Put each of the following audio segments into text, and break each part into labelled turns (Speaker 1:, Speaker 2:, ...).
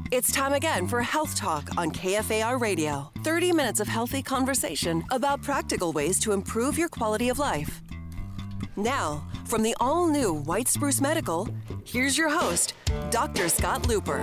Speaker 1: It's time again for Health Talk on KFAR Radio. 30 minutes of healthy conversation about practical ways to improve your quality of life. Now, from the all-new White Spruce Medical, here's your host, Dr. Scott Looper.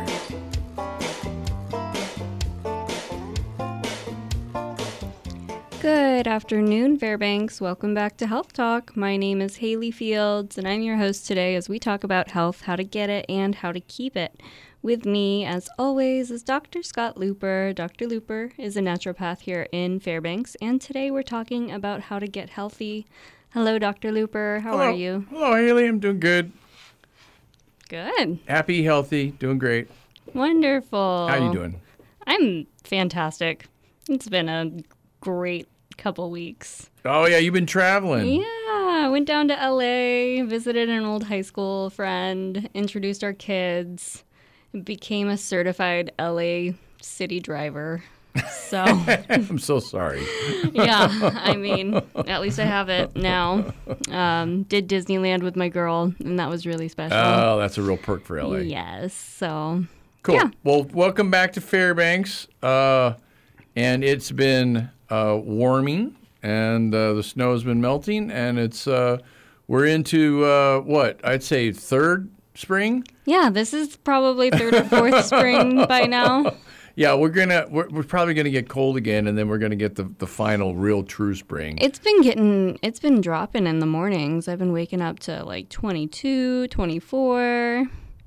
Speaker 2: Good afternoon, Fairbanks. Welcome back to Health Talk. My name is Haley Fields, and I'm your host today as we talk about health, how to get it, and how to keep it. With me, as always, is Dr. Scott Looper. Dr. Looper is a naturopath here in Fairbanks, and today we're talking about how to get healthy. Hello, Dr. Looper. How are you?
Speaker 3: Hello, Haley. I'm doing good.
Speaker 2: Good.
Speaker 3: Happy, healthy, doing great.
Speaker 2: Wonderful.
Speaker 3: How you doing?
Speaker 2: I'm fantastic. It's been a great couple weeks.
Speaker 3: Oh, yeah, you've been traveling.
Speaker 2: Yeah, I went down to LA, visited an old high school friend, introduced our kids, became a certified LA city driver. So
Speaker 3: I'm so sorry.
Speaker 2: Yeah, I mean, at least I have it now. Did Disneyland with my girl, and that was really special.
Speaker 3: Oh, that's a real perk for LA.
Speaker 2: Yes, so
Speaker 3: Cool.
Speaker 2: Yeah.
Speaker 3: Well, welcome back to Fairbanks. And it's been warming, and the snow's been melting, and it's we're into what I'd say third spring.
Speaker 2: Yeah, this is probably third or fourth spring by now.
Speaker 3: Yeah, we're probably gonna get cold again, and then we're gonna get the final real true spring.
Speaker 2: It's been dropping in the mornings. I've been waking up to like 22, 24.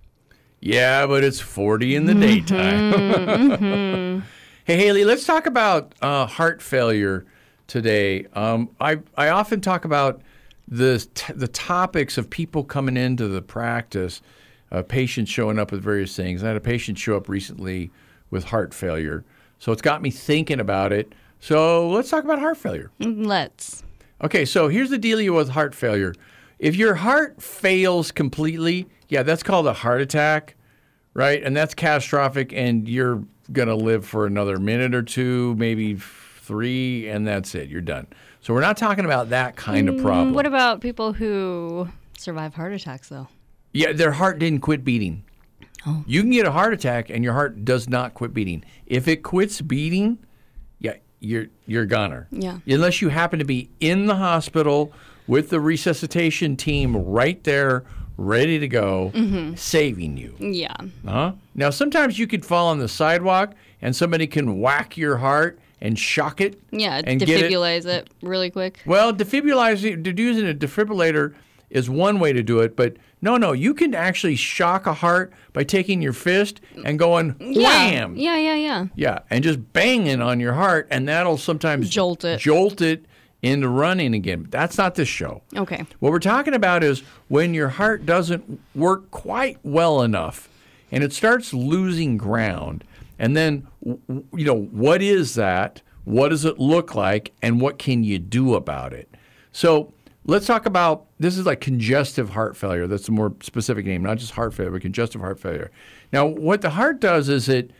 Speaker 3: Yeah, but it's 40 in the daytime.
Speaker 2: Mm-hmm.
Speaker 3: Hey, Haley, let's talk about heart failure today. I often talk about the topics of people coming into the practice, patients showing up with various things. I had a patient show up recently with heart failure, so it's got me thinking about it. So let's talk about heart failure.
Speaker 2: Let's.
Speaker 3: Okay, so here's the dealio with heart failure. If your heart fails completely, yeah, that's called a heart attack, right? And that's catastrophic, and you're going to live for another minute or two, maybe 3, and that's it. You're done. So we're not talking about that kind of problem.
Speaker 2: What about people who survive heart attacks, though?
Speaker 3: Yeah, their heart didn't quit beating.
Speaker 2: Oh.
Speaker 3: You can get a heart attack, and your heart does not quit beating. If it quits beating, yeah, you're a goner.
Speaker 2: Yeah.
Speaker 3: Unless you happen to be in the hospital with the resuscitation team right there, ready to go, saving you.
Speaker 2: Yeah.
Speaker 3: Now, sometimes you could fall on the sidewalk, and somebody can whack your heart and shock it.
Speaker 2: Yeah,
Speaker 3: and
Speaker 2: defibrilize it really quick.
Speaker 3: Well, using a defibrillator is one way to do it, but no, you can actually shock a heart by taking your fist and going wham.
Speaker 2: Yeah.
Speaker 3: Yeah, and just banging on your heart, and that'll sometimes
Speaker 2: Jolt it
Speaker 3: into running again. That's not this show.
Speaker 2: Okay.
Speaker 3: What we're talking about is when your heart doesn't work quite well enough, and it starts losing ground, and then, what is that? What does it look like? And what can you do about it? So let's talk about, this is like congestive heart failure. That's a more specific name, not just heart failure, but congestive heart failure. Now, what the heart does is it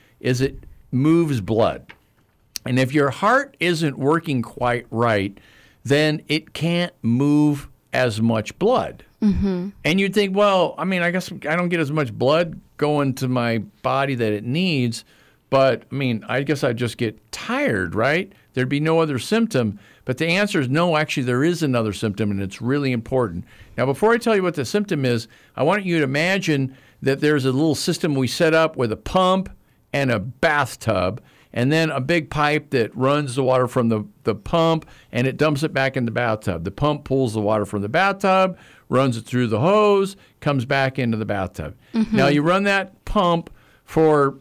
Speaker 3: moves blood. And if your heart isn't working quite right, then it can't move as much blood. Mm-hmm. And you'd think, well, I guess I don't get as much blood going to my body that it needs, but, I guess I'd just get tired, right? There'd be no other symptom. But the answer is no, actually, there is another symptom, and it's really important. Now, before I tell you what the symptom is, I want you to imagine that there's a little system we set up with a pump and a bathtub, and then a big pipe that runs the water from the pump, and it dumps it back in the bathtub. The pump pulls the water from the bathtub, runs it through the hose, comes back into the bathtub. Mm-hmm. Now, you run that pump for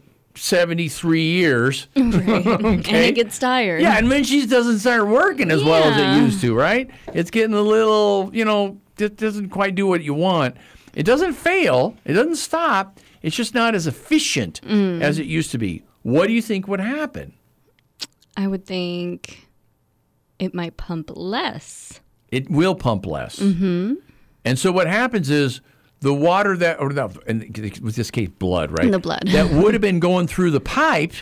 Speaker 3: 73 years.
Speaker 2: Right.
Speaker 3: Okay.
Speaker 2: And it gets tired.
Speaker 3: Yeah, and then she doesn't start working as well as it used to, right? It's getting a little, it doesn't quite do what you want. It doesn't fail. It doesn't stop. It's just not as efficient as it used to be. What do you think would happen?
Speaker 2: I would think it might pump less.
Speaker 3: It will pump less.
Speaker 2: Mm-hmm.
Speaker 3: And so what happens is the water in this case, blood, right?
Speaker 2: The blood.
Speaker 3: that would have been going through the pipe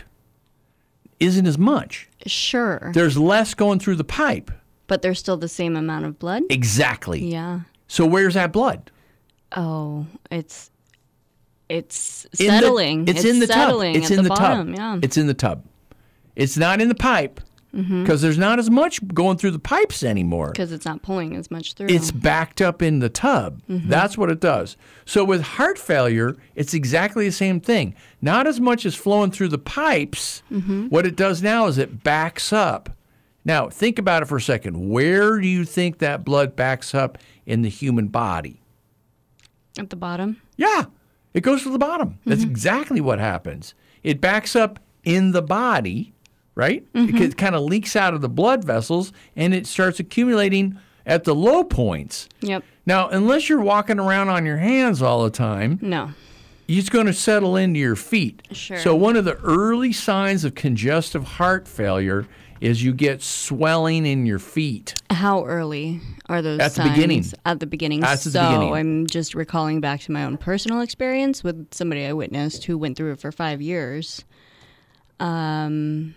Speaker 3: isn't as much.
Speaker 2: Sure.
Speaker 3: There's less going through the pipe.
Speaker 2: But there's still the same amount of blood?
Speaker 3: Exactly.
Speaker 2: Yeah.
Speaker 3: So where's that blood?
Speaker 2: Oh, it's It's settling.
Speaker 3: It's in the
Speaker 2: settling
Speaker 3: tub. It's
Speaker 2: at
Speaker 3: in
Speaker 2: the
Speaker 3: the
Speaker 2: bottom,
Speaker 3: tub.
Speaker 2: yeah.
Speaker 3: It's in the tub. It's not in the pipe because there's not as much going through the pipes anymore.
Speaker 2: Because it's not pulling as much through.
Speaker 3: It's backed up in the tub. That's what it does. So with heart failure, it's exactly the same thing. Not as much as flowing through the pipes. What it does now is it backs up. Now, think about it for a second. Where do you think that blood backs up in the human body?
Speaker 2: At the bottom?
Speaker 3: Yeah, it goes to the bottom. That's exactly what happens. It backs up in the body, right? It kind of leaks out of the blood vessels, and it starts accumulating at the low points.
Speaker 2: Yep.
Speaker 3: Now, unless you're walking around on your hands all the time,
Speaker 2: No.
Speaker 3: it's going to settle into your feet.
Speaker 2: Sure.
Speaker 3: So one of the early signs of congestive heart failure is you get swelling in your feet.
Speaker 2: How early are those
Speaker 3: At the
Speaker 2: signs?
Speaker 3: beginning.
Speaker 2: At the beginning.
Speaker 3: That's at
Speaker 2: so
Speaker 3: the beginning.
Speaker 2: I'm just recalling back to my own personal experience with somebody I witnessed who went through it for 5 years. Don't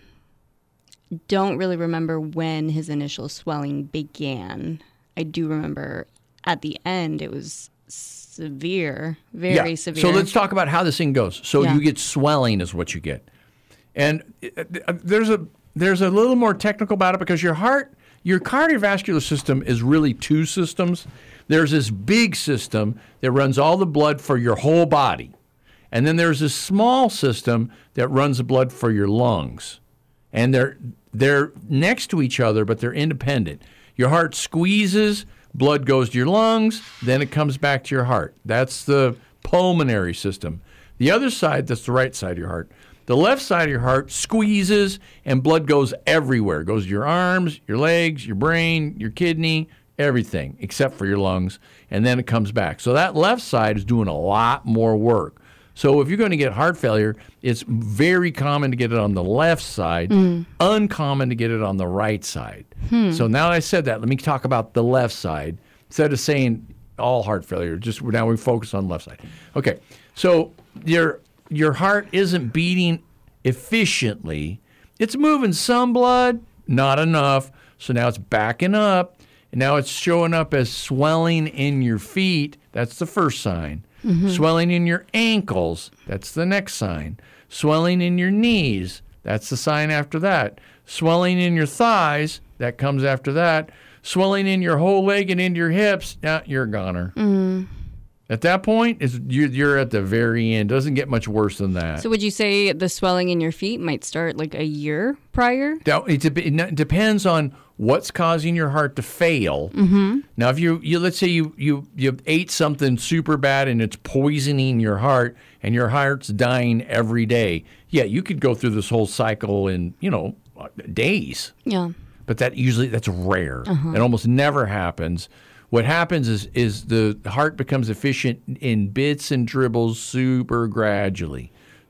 Speaker 2: really remember when his initial swelling began. I do remember at the end it was severe, very severe.
Speaker 3: So let's talk about how this thing goes. So
Speaker 2: Yeah.
Speaker 3: you get swelling is what you get. And there's a little more technical about it because your cardiovascular system is really two systems. There's this big system that runs all the blood for your whole body. And then there's this small system that runs the blood for your lungs. And they're next to each other, but they're independent. Your heart squeezes, blood goes to your lungs, then it comes back to your heart. That's the pulmonary system. The other side, that's the right side of your heart. The left side of your heart squeezes, and blood goes everywhere. It goes to your arms, your legs, your brain, your kidney, everything, except for your lungs, and then it comes back. So that left side is doing a lot more work. So if you're going to get heart failure, it's very common to get it on the left side, uncommon to get it on the right side. So now that I said that, let me talk about the left side. Instead of saying all heart failure, just now we focus on the left side. Okay, so your heart isn't beating efficiently. It's moving some blood, not enough. So now it's backing up, and now it's showing up as swelling in your feet. That's the first sign. Swelling in your ankles, that's the next sign. Swelling in your knees, that's the sign after that. Swelling in your thighs, that comes after that. Swelling in your whole leg and into your hips, you're a goner. At that point, you're at the very end. It doesn't get much worse than that.
Speaker 2: So would you say the swelling in your feet might start like a year prior?
Speaker 3: Now, it depends on what's causing your heart to fail. Now, if you let's say you ate something super bad and it's poisoning your heart and your heart's dying every day, yeah, you could go through this whole cycle in, days.
Speaker 2: Yeah.
Speaker 3: But that's rare. It almost never happens. What happens is the heart becomes efficient in bits and dribbles super gradually.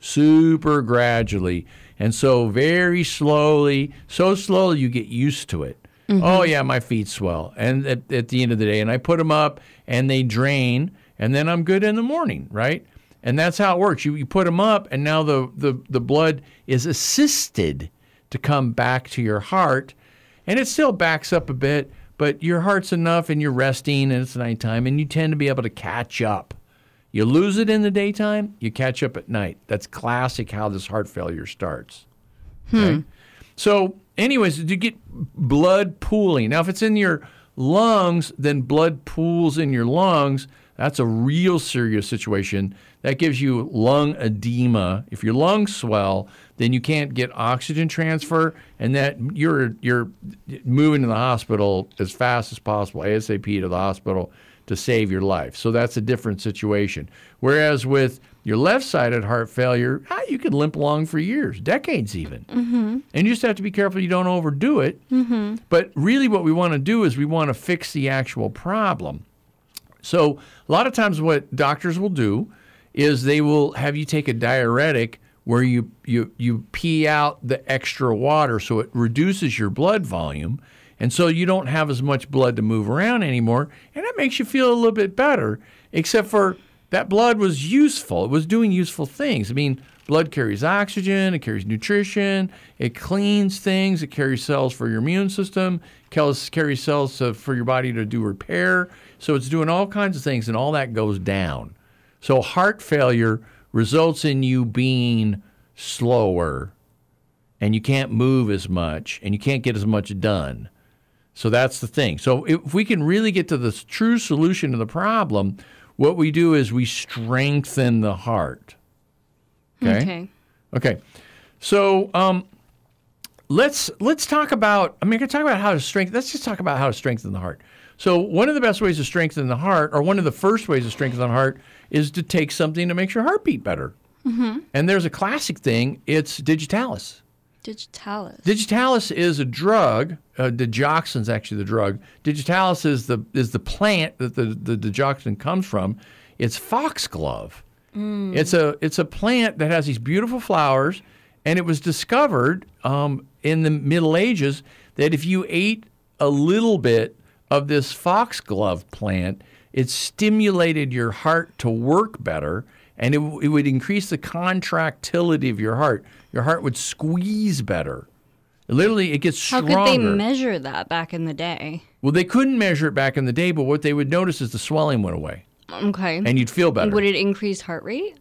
Speaker 3: And so very slowly, so slowly you get used to it. Oh, yeah, my feet swell. And at the end of the day, and I put them up and they drain, and then I'm good in the morning, right? And that's how it works. You put them up, and now the blood is assisted to come back to your heart, and it still backs up a bit, but your heart's enough and you're resting and it's nighttime and you tend to be able to catch up. You lose it in the daytime, you catch up at night. That's classic how this heart failure starts. Okay? So anyways, you get blood pooling. Now, if it's in your lungs, then blood pools in your lungs. That's a real serious situation. That gives you lung edema. If your lungs swell, then you can't get oxygen transfer, and that you're moving to the hospital as fast as possible, ASAP to the hospital to save your life. So that's a different situation. Whereas with your left-sided heart failure, you can limp along for years, decades even. And you just have to be careful you don't overdo it. But really what we want to do is we want to fix the actual problem. So a lot of times what doctors will do is they will have you take a diuretic where you pee out the extra water so it reduces your blood volume, and so you don't have as much blood to move around anymore, and that makes you feel a little bit better, except for that blood was useful. It was doing useful things. I mean, blood carries oxygen, it carries nutrition, it cleans things, it carries cells for your immune system, carries cells for your body to do repair. So it's doing all kinds of things, and all that goes down. So heart failure results in you being slower, and you can't move as much, and you can't get as much done. So that's the thing. So if we can really get to the true solution to the problem, what we do is we strengthen the heart. Okay. So let's talk about. I'm going to talk about how to strengthen. Let's just talk about how to strengthen the heart. So one of the best ways to strengthen the heart, or one of the first ways to strengthen the heart, is to take something that makes your heart beat better. Mm-hmm. And there's a classic thing. It's Digitalis. Digitalis is a drug. Digoxin's actually the drug. Digitalis is the plant that the digoxin comes from. It's foxglove. It's a plant that has these beautiful flowers, and it was discovered in the Middle Ages that if you ate a little bit of this foxglove plant, it stimulated your heart to work better, and it would increase the contractility of your heart. Your heart would squeeze better. Literally, it gets stronger.
Speaker 2: How could they measure that back in the day?
Speaker 3: Well, they couldn't measure it back in the day, but what they would notice is the swelling went away.
Speaker 2: Okay.
Speaker 3: And you'd feel better.
Speaker 2: Would it increase heart rate?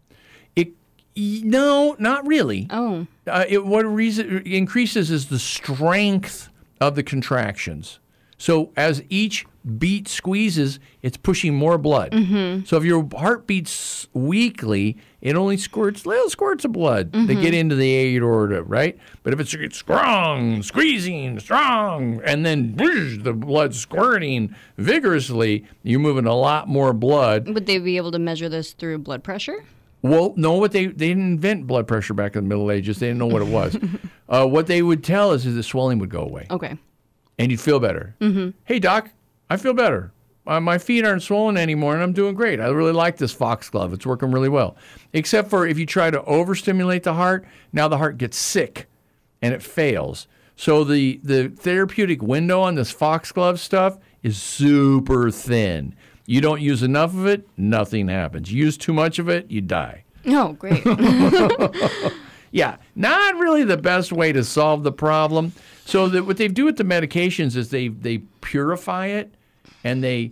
Speaker 3: No, not really.
Speaker 2: Oh.
Speaker 3: What reason it increases is the strength of the contractions. So as each beat squeezes, it's pushing more blood. Mm-hmm. So if your heart beats weakly, it only squirts little squirts of blood that get into the aorta, right? But if it's strong, squeezing, strong, and then whoosh, the blood squirting vigorously, you're moving a lot more blood.
Speaker 2: Would they be able to measure this through blood pressure?
Speaker 3: Well, no, they didn't invent blood pressure back in the Middle Ages. They didn't know what it was. What they would tell us is the swelling would go away.
Speaker 2: Okay.
Speaker 3: And you'd feel better. Mm-hmm. Hey, Doc, I feel better. My feet aren't swollen anymore, and I'm doing great. I really like this foxglove. It's working really well. Except for if you try to overstimulate the heart, now the heart gets sick, and it fails. So the therapeutic window on this foxglove stuff is super thin. You don't use enough of it, nothing happens. You use too much of it, you die.
Speaker 2: Oh, great.
Speaker 3: Yeah, not really the best way to solve the problem. So what they do with the medications is they purify it, and they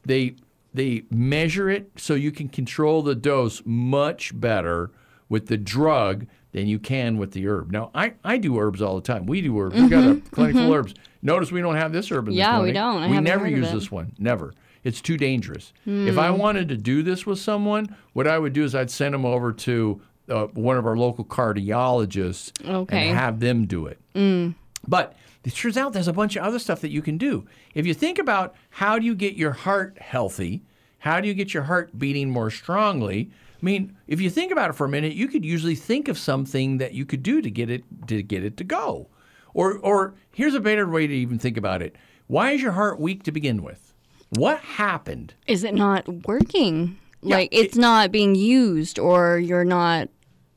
Speaker 3: measure it so you can control the dose much better with the drug than you can with the herb. Now, I do herbs all the time. We do herbs. We've got a clinic full of herbs. Notice we don't have this herb in the clinic.
Speaker 2: Yeah, we don't.
Speaker 3: We never use this one. Never. It's too dangerous. If I wanted to do this with someone, what I would do is I'd send them over to one of our local cardiologists and have them do it. But it turns out there's a bunch of other stuff that you can do. If you think about how do you get your heart healthy, how do you get your heart beating more strongly, I mean, if you think about it for a minute, you could usually think of something that you could do to get it to go. Or here's a better way to even think about it. Why is your heart weak to begin with? What happened?
Speaker 2: Is it not working? Yeah, like it's not being used, or you're not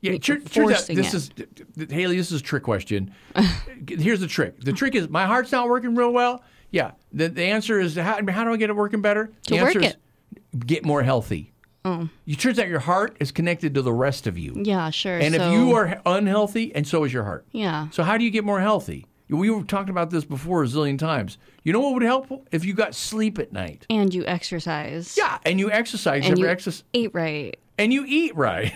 Speaker 2: forcing it?
Speaker 3: Haley, this is a trick question. Here's the trick. The trick is my heart's not working real well. Yeah. The answer is how do I get it working better? The answer is get more healthy. Oh. It turns out your heart is connected to the rest of you.
Speaker 2: Yeah, sure.
Speaker 3: And if you are unhealthy, and so is your heart.
Speaker 2: Yeah.
Speaker 3: So how do you get more healthy? We were talking about this before a zillion times. You know what would help? If you got sleep at night.
Speaker 2: And you exercise.
Speaker 3: Yeah, and you exercise.
Speaker 2: And you eat right.
Speaker 3: And you eat right.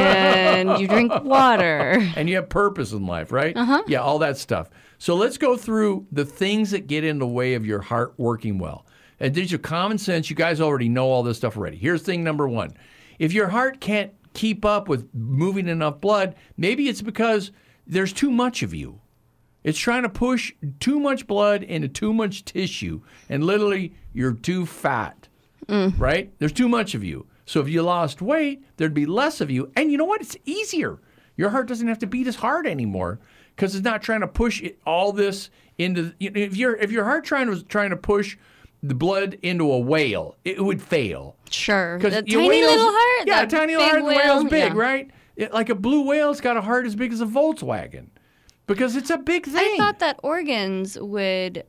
Speaker 2: And you drink water.
Speaker 3: And you have purpose in life, right?
Speaker 2: Uh-huh.
Speaker 3: Yeah, all that stuff. So let's go through the things that get in the way of your heart working well. And these are common sense. You guys already know all this stuff already. Here's thing number one. If your heart can't keep up with moving enough blood, maybe it's because there's too much of you. It's trying to push too much blood into too much tissue, and literally you're too fat, right? There's too much of you. So if you lost weight, there'd be less of you. And you know what? It's easier. Your heart doesn't have to beat as hard anymore because it's not trying to push all this into. If your heart trying to push the blood into a whale, it would fail.
Speaker 2: Sure, the tiny little heart.
Speaker 3: Yeah, a tiny little heart. The whale's big,
Speaker 2: yeah.
Speaker 3: Right? Like a blue whale's got a heart as big as a Volkswagen. Because it's a big thing.
Speaker 2: I thought that organs would,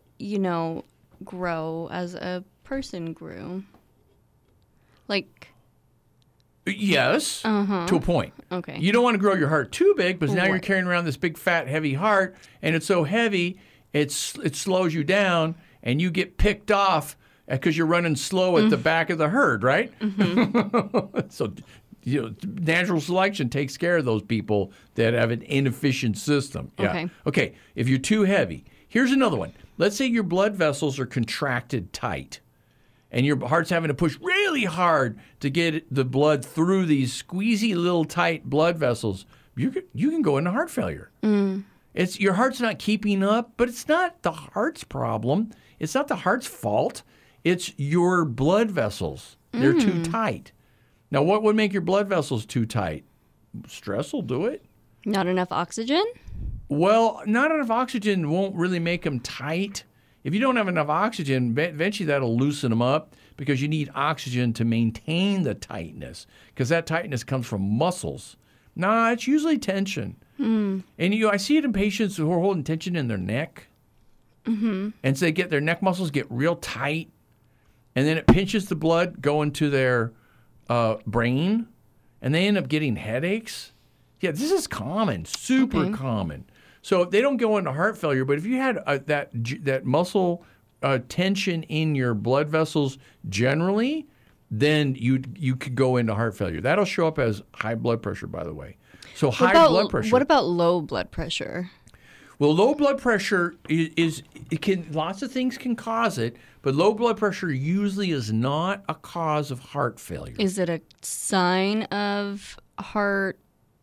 Speaker 2: grow as a person grew. Like.
Speaker 3: Yes, to a point.
Speaker 2: Okay.
Speaker 3: You don't want to grow your heart too big, because now you're carrying around this big, fat, heavy heart, and it's so heavy, it slows you down, and you get picked off because you're running slow at the back of the herd, right? So, natural selection takes care of those people that have an inefficient system. Yeah. Okay. If you're too heavy, here's another one. Let's say your blood vessels are contracted tight, and your heart's having to push really hard to get the blood through these squeezy little tight blood vessels. You can go into heart failure. It's your heart's not keeping up, but it's not the heart's problem. It's not the heart's fault. It's your blood vessels. They're too tight. Now, what would make your blood vessels too tight? Stress will do it.
Speaker 2: Not enough oxygen?
Speaker 3: Well, not enough oxygen won't really make them tight. If you don't have enough oxygen, eventually that'll loosen them up because you need oxygen to maintain the tightness, because that tightness comes from muscles. Nah, it's usually tension. And I see it in patients who are holding tension in their neck. And so their neck muscles get real tight, and then it pinches the blood going to their brain, and they end up getting headaches. Yeah, this is common, super common. So they don't go into heart failure, but if you had that muscle tension in your blood vessels generally, then you could go into heart failure. That'll show up as high blood pressure, by the way. So blood pressure.
Speaker 2: What about low blood pressure?
Speaker 3: Well, low blood pressure lots of things can cause it, but low blood pressure usually is not a cause of heart failure.
Speaker 2: Is it a sign of heart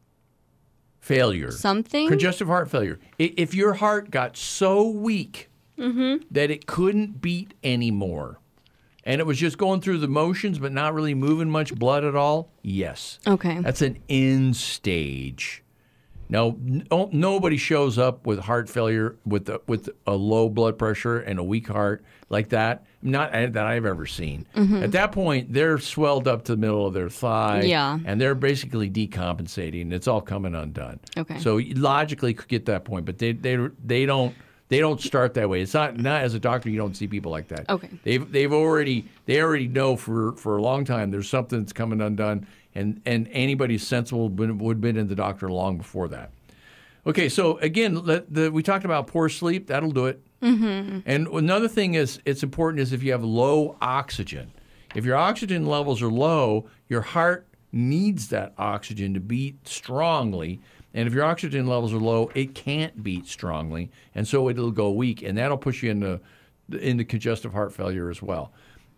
Speaker 3: failure?
Speaker 2: Something?
Speaker 3: Congestive heart failure. If your heart got so weak that it couldn't beat anymore, and it was just going through the motions but not really moving much blood at all, yes.
Speaker 2: Okay.
Speaker 3: That's an end stage. Now, nobody shows up with heart failure with a low blood pressure and a weak heart like that. Not that I've ever seen. At that point, they're swelled up to the middle of their thigh, and they're basically decompensating. It's all coming undone. Okay. So you logically could get that point, but they don't start that way. It's not as a doctor, you don't see people like that.
Speaker 2: Okay.
Speaker 3: They already know for a long time there's something that's coming undone. And anybody sensible would have been in the doctor long before that. Okay, so again, we talked about poor sleep. That'll do it. And another thing it's important is if you have low oxygen. If your oxygen levels are low, your heart needs that oxygen to beat strongly. And if your oxygen levels are low, it can't beat strongly, and so it'll go weak, and that'll push you into congestive heart failure as well.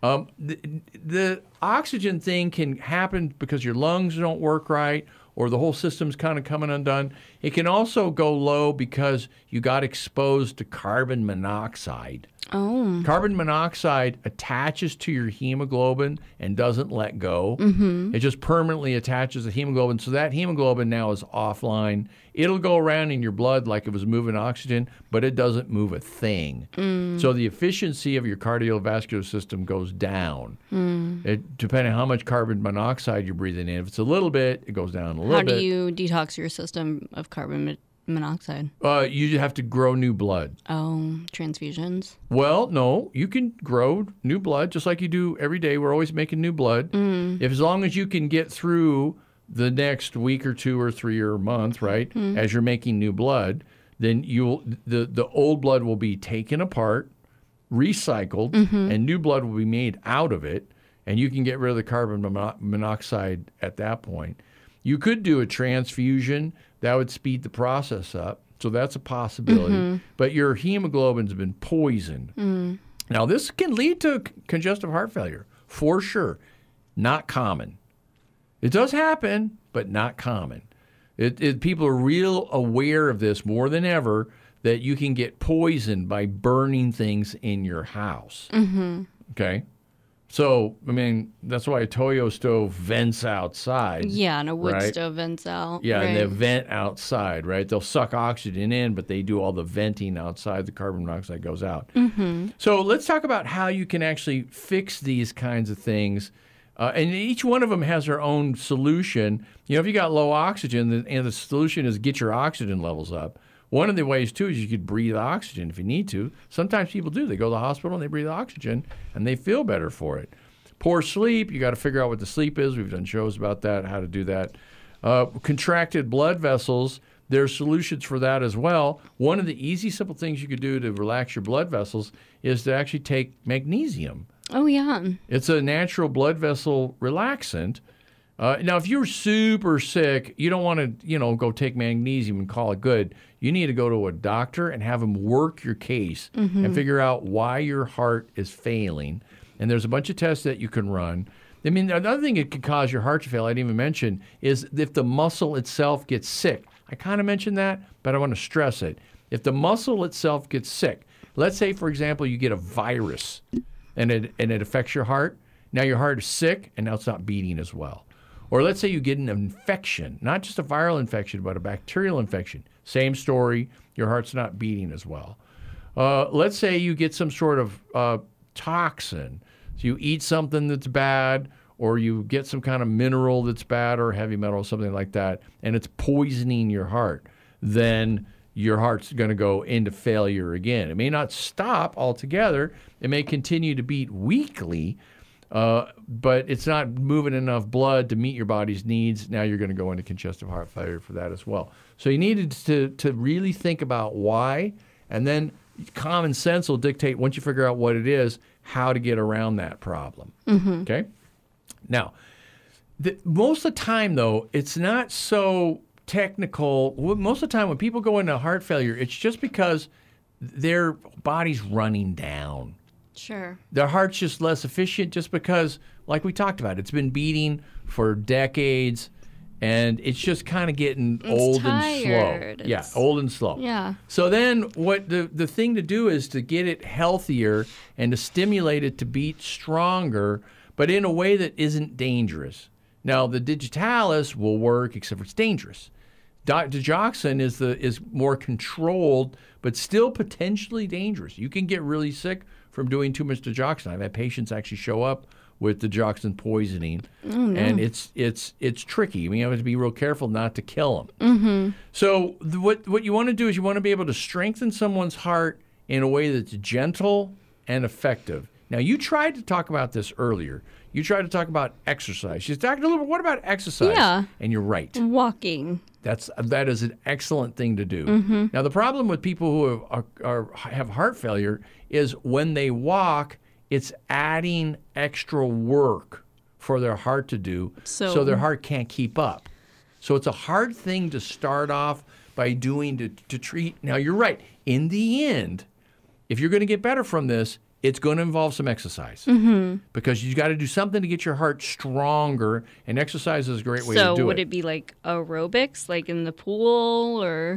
Speaker 3: The oxygen thing can happen because your lungs don't work right or the whole system's kind of coming undone. It can also go low because you got exposed to carbon monoxide. Oh. Carbon monoxide attaches to your hemoglobin and doesn't let go. It just permanently attaches to hemoglobin. So that hemoglobin now is offline. It'll go around in your blood like it was moving oxygen, but it doesn't move a thing. So the efficiency of your cardiovascular system goes down. Depending on how much carbon monoxide you're breathing in. If it's a little bit, it goes down a little bit.
Speaker 2: How do you detox your system of carbon monoxide?
Speaker 3: You have to grow new blood.
Speaker 2: Oh, transfusions?
Speaker 3: Well, no. You can grow new blood just like you do every day. We're always making new blood. As long as you can get through the next week or 2 or 3 or a month, right, as you're making new blood, then the old blood will be taken apart, recycled, and new blood will be made out of it, and you can get rid of the carbon monoxide at that point. You could do a transfusion. That would speed the process up. So that's a possibility. But your hemoglobin's been poisoned. Now, this can lead to congestive heart failure, for sure. Not common. It does happen, but not common. People are real aware of this more than ever, that you can get poisoned by burning things in your house. Okay? So, I mean, that's why a Toyo stove vents outside.
Speaker 2: Yeah, and a wood stove vents out.
Speaker 3: Yeah, and they vent outside, right? They'll suck oxygen in, but they do all the venting outside. The carbon monoxide goes out. So let's talk about how you can actually fix these kinds of things. And each one of them has their own solution. You know, if you got low oxygen, and the solution is get your oxygen levels up. One of the ways, too, is you could breathe oxygen if you need to. Sometimes people do. They go to the hospital and they breathe oxygen, and they feel better for it. Poor sleep, you got to figure out what the sleep is. We've done shows about that, how to do that. Contracted blood vessels, there's solutions for that as well. One of the easy, simple things you could do to relax your blood vessels is to actually take magnesium.
Speaker 2: Oh, yeah.
Speaker 3: It's a natural blood vessel relaxant. Now, if you're super sick, you don't want to, go take magnesium and call it good. You need to go to a doctor and have them work your case and figure out why your heart is failing. And there's a bunch of tests that you can run. I mean, another thing that could cause your heart to fail, I didn't even mention, is if the muscle itself gets sick. I kind of mentioned that, but I want to stress it. If the muscle itself gets sick, let's say, for example, you get a virus and it affects your heart. Now your heart is sick, and now it's not beating as well. Or let's say you get an infection, not just a viral infection, but a bacterial infection. Same story, your heart's not beating as well. Let's say you get some sort of toxin. So you eat something that's bad, or you get some kind of mineral that's bad, or heavy metal, or something like that, and it's poisoning your heart. Then your heart's going to go into failure again. It may not stop altogether. It may continue to beat weakly, but it's not moving enough blood to meet your body's needs. Now you're going to go into congestive heart failure for that as well. So you needed to really think about why, and then common sense will dictate, once you figure out what it is, how to get around that problem. Okay? Now, most of the time, though, it's not so technical. Most of the time when people go into heart failure, it's just because their body's running down.
Speaker 2: Sure.
Speaker 3: Their heart's just less efficient just because, like we talked about, it's been beating for decades, and it's just kind of getting old and slow. Yeah, old and slow.
Speaker 2: Yeah.
Speaker 3: So then what the thing to do is to get it healthier and to stimulate it to beat stronger, but in a way that isn't dangerous. Now, the digitalis will work, except for it's dangerous. Digoxin is more controlled, but still potentially dangerous. You can get really sick from doing too much digoxin. I've had patients actually show up with digoxin poisoning, and it's tricky. I mean, you have to be real careful not to kill them. So what you want to do is you want to be able to strengthen someone's heart in a way that's gentle and effective. Now, you tried to talk about this earlier. You tried to talk about exercise. You talked a little bit. What about exercise?
Speaker 2: Yeah.
Speaker 3: And you're right.
Speaker 2: Walking.
Speaker 3: That is an excellent thing to do. Now, the problem with people who have heart failure is when they walk, it's adding extra work for their heart to do, so their heart can't keep up. So it's a hard thing to start off by doing to treat. Now, you're right. In the end, if you're going to get better from this, it's going to involve some exercise because you got to do something to get your heart stronger, and exercise is a great way to do it.
Speaker 2: So would it be like aerobics, like in the pool, or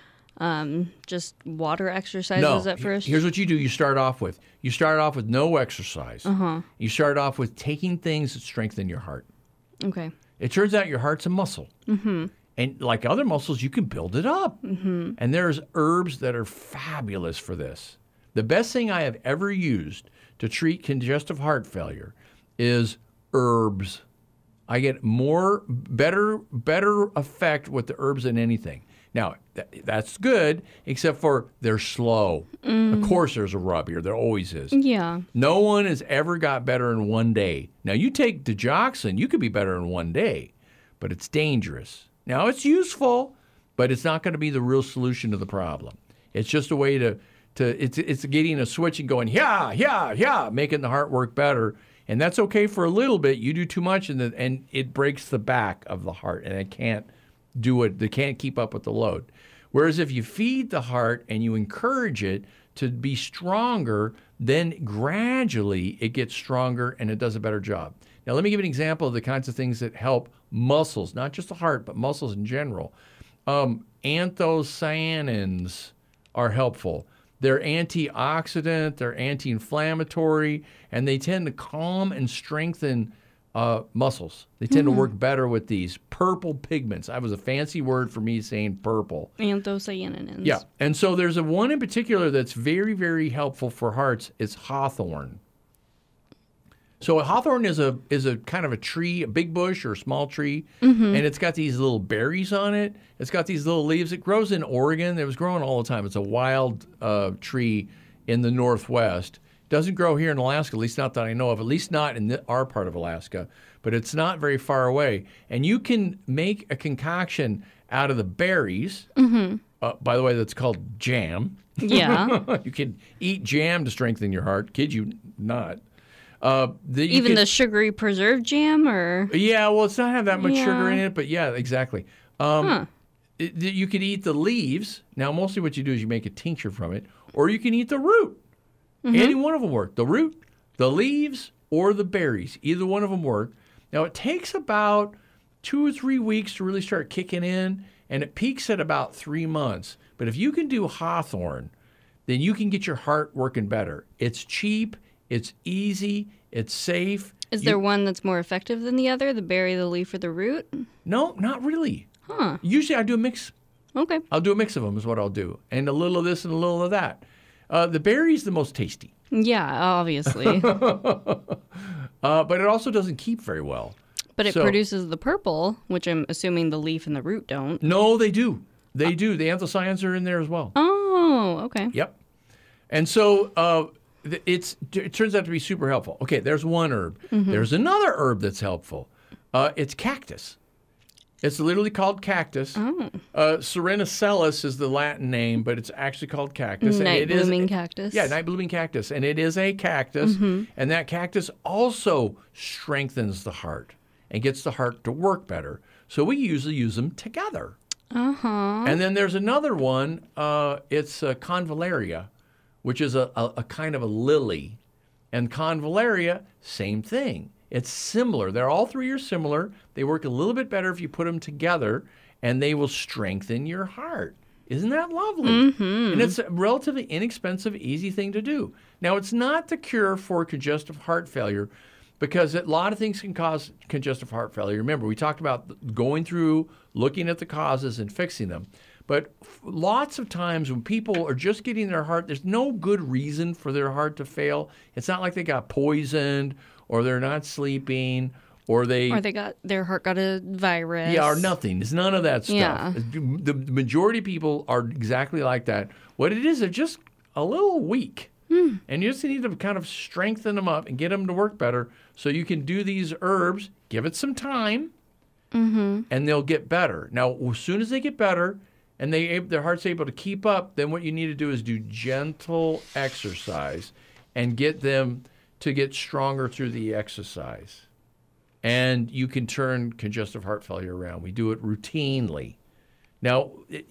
Speaker 2: just water exercises at first?
Speaker 3: Here's what you do. You start off with no exercise. You start off with taking things that strengthen your heart.
Speaker 2: Okay.
Speaker 3: It turns out your heart's a muscle. And like other muscles, you can build it up. And there's herbs that are fabulous for this. The best thing I have ever used to treat congestive heart failure is herbs. I get better effect with the herbs than anything. Now, that's good, except for they're slow. Of course there's a rub here. There always is.
Speaker 2: Yeah.
Speaker 3: No one has ever got better in one day. Now, you take digoxin, you could be better in one day, but it's dangerous. Now, it's useful, but it's not going to be the real solution to the problem. It's just a way it's getting a switch and going, making the heart work better. And that's okay for a little bit. You do too much, and it breaks the back of the heart, and it can't do it. They can't keep up with the load. Whereas if you feed the heart and you encourage it to be stronger, then gradually it gets stronger and it does a better job. Now, let me give an example of the kinds of things that help muscles, not just the heart, but muscles in general. Anthocyanins are helpful. They're antioxidant, they're anti-inflammatory, and they tend to calm and strengthen muscles. They tend to work better with these purple pigments. That was a fancy word for me saying purple.
Speaker 2: Anthocyanins.
Speaker 3: Yeah, and so there's one in particular that's very, very helpful for hearts. It's hawthorn. So a hawthorn is a kind of a tree, a big bush or a small tree, and it's got these little berries on it. It's got these little leaves. It grows in Oregon. It was growing all the time. It's a wild tree in the Northwest. Doesn't grow here in Alaska, at least not that I know of, at least not in our part of Alaska, but it's not very far away. And you can make a concoction out of the berries. By the way, that's called jam.
Speaker 2: Yeah.
Speaker 3: You can eat jam to strengthen your heart. Kid you not.
Speaker 2: Even the sugary preserved jam, or?
Speaker 3: Yeah, well, it's not have that much
Speaker 2: Yeah.
Speaker 3: sugar in it, but yeah, exactly. You could eat the leaves. Now, mostly what you do is you make a tincture from it, or you can eat the root. Any one of them work. The root, the leaves, or the berries. Either one of them work. Now, it takes about 2 or 3 weeks to really start kicking in, and it peaks at about 3 months. But if you can do hawthorn, then you can get your heart working better. It's cheap, it's easy, it's safe.
Speaker 2: Is there one that's more effective than the other? The berry, the leaf, or the root?
Speaker 3: No, not really.
Speaker 2: Huh.
Speaker 3: Usually I do a mix.
Speaker 2: Okay.
Speaker 3: I'll do a mix of them is what I'll do. And a little of this and a little of that. The berry's the most tasty.
Speaker 2: Yeah, obviously.
Speaker 3: But it also doesn't keep very well.
Speaker 2: But it produces the purple, which I'm assuming the leaf and the root don't.
Speaker 3: No, they do. They do. The anthocyanins are in there as well.
Speaker 2: Oh, okay.
Speaker 3: Yep. And so it turns out to be super helpful. Okay, there's one herb. There's another herb that's helpful. It's cactus. It's literally called cactus.
Speaker 2: Oh.
Speaker 3: Serenacellus is the Latin name, but it's actually called cactus.
Speaker 2: Night blooming cactus.
Speaker 3: Yeah, night blooming cactus. And it is a cactus. And that cactus also strengthens the heart and gets the heart to work better. So we usually use them together. And then there's another one. It's Convallaria, which is a kind of a lily. And Convallaria, same thing. It's similar. They're all three are similar. They work a little bit better if you put them together, and they will strengthen your heart. Isn't that lovely? And it's a relatively inexpensive, easy thing to do. Now, it's not the cure for congestive heart failure, because a lot of things can cause congestive heart failure. Remember, we talked about going through, looking at the causes and fixing them. But lots of times when people are just getting their heart, there's no good reason for their heart to fail. It's not like they got poisoned or they're not sleeping or
Speaker 2: their heart got a virus.
Speaker 3: Yeah, or nothing. It's none of that stuff.
Speaker 2: Yeah.
Speaker 3: The majority of people are exactly like that. What it is, they're just a little weak. And you just need to kind of strengthen them up and get them to work better so you can do these herbs, give it some time, and they'll get better. Now, as soon as they get better and their heart's able to keep up, then what you need to do is do gentle exercise and get them to get stronger through the exercise. And you can turn congestive heart failure around. We do it routinely. Now,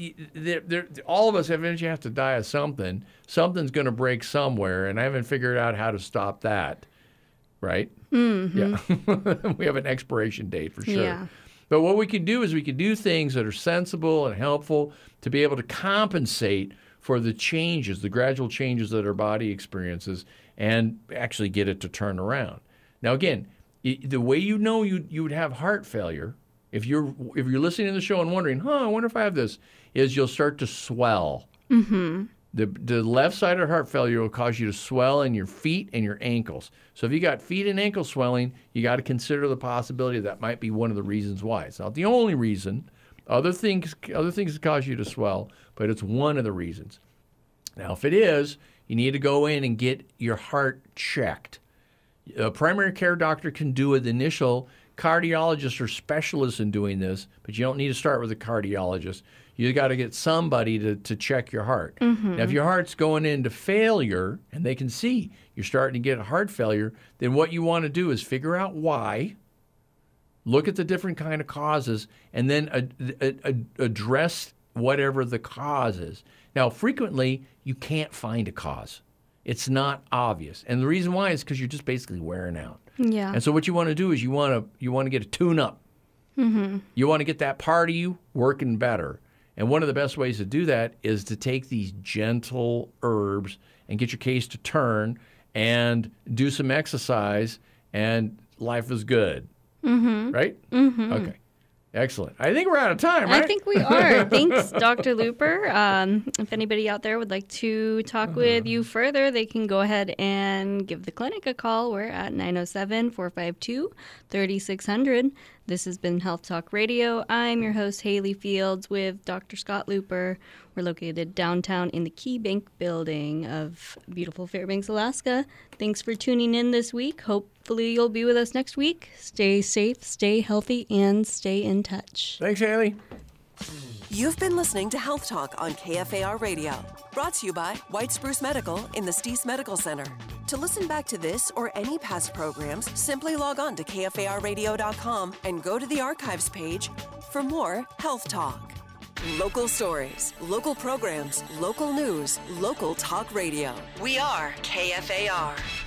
Speaker 3: all of us eventually have to die of something. Something's going to break somewhere, and I haven't figured out how to stop that, right? Yeah. We have an expiration date for sure.
Speaker 2: Yeah.
Speaker 3: But what we can do is we can do things that are sensible and helpful to be able to compensate for the changes, the gradual changes that our body experiences, and actually get it to turn around. Now, again, the way you know you would have heart failure, if you're listening to the show and wondering, I wonder if I have this, is you'll start to swell. The left side of heart failure will cause you to swell in your feet and your ankles. So if you got feet and ankle swelling, you got to consider the possibility that might be one of the reasons why. It's not the only reason. Other things cause you to swell, but it's one of the reasons. Now, if it is, you need to go in and get your heart checked. A primary care doctor can do an initial. Cardiologists are specialists in doing this, but you don't need to start with a cardiologist. You got to get somebody to check your heart. Now, if your heart's going into failure and they can see you're starting to get heart failure, then what you want to do is figure out why, look at the different kind of causes, and then address whatever the cause is. Now, frequently, you can't find a cause. It's not obvious. And the reason why is because you're just basically wearing out.
Speaker 2: Yeah.
Speaker 3: And so what you want to do is you want to get a tune-up. You want to get that part of you working better. And one of the best ways to do that is to take these gentle herbs and get your case to turn and do some exercise, and life is good. Right? Okay. Excellent. I think we're out of time, right?
Speaker 2: I think we are. Thanks, Dr. Looper. If anybody out there would like to talk with you further, they can go ahead and give the clinic a call. We're at 907-452-3600. This has been Health Talk Radio. I'm your host, Haley Fields, with Dr. Scott Looper. We're located downtown in the Key Bank building of beautiful Fairbanks, Alaska. Thanks for tuning in this week. Hopefully you'll be with us next week. Stay safe, stay healthy, and stay in touch.
Speaker 3: Thanks, Haley.
Speaker 1: You've been listening to Health Talk on KFAR Radio, brought to you by White Spruce Medical in the Steese Medical Center. To To listen back to this or any past programs, simply log on to KFARradio.com and go to the archives page for more Health Talk. Local stories, local programs, local news, local talk radio. We are KFAR.